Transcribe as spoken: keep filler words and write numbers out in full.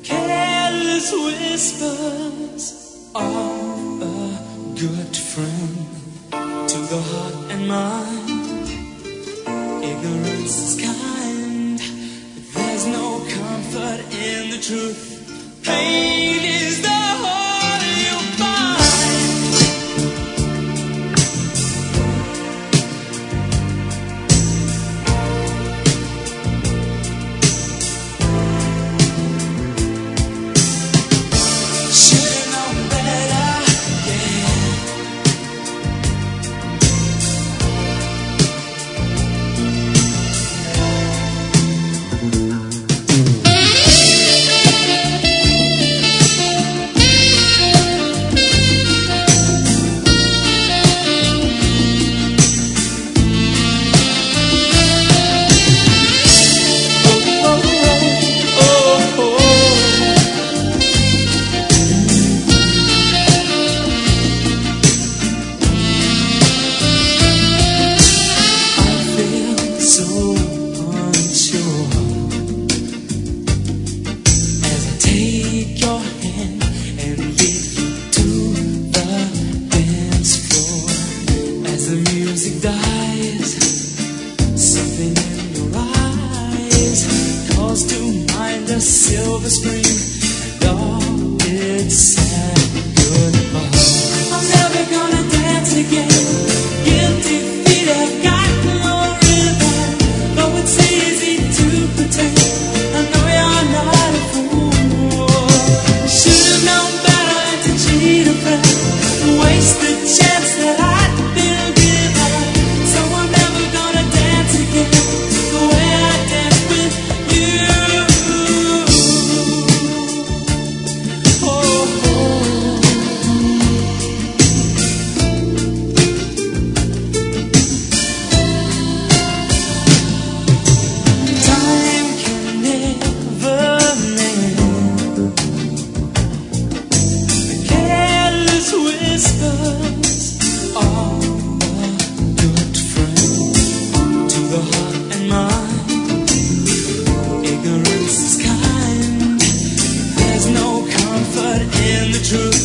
Careless whispers are a good friend to the heart and mind. Ignorance is kind, but there's no comfort in the truth. Pain is the heart you'll find. Should've known better, yeah. Music dies, something in your eyes calls to mind a silver screen and all its sad goodbye. I'm never gonna dance again. Guilty feet have got no rhythm, though it's easy to pretend. I know you're not a fool. Should've known better than to cheat a friend, waste the chance that I'd been given. So I'm never gonna dance again the way I danced with you. Oh, oh. Time can never mend the careless whispers are a good friend to the heart and mind. Ignorance is kind, there's no comfort in the truth.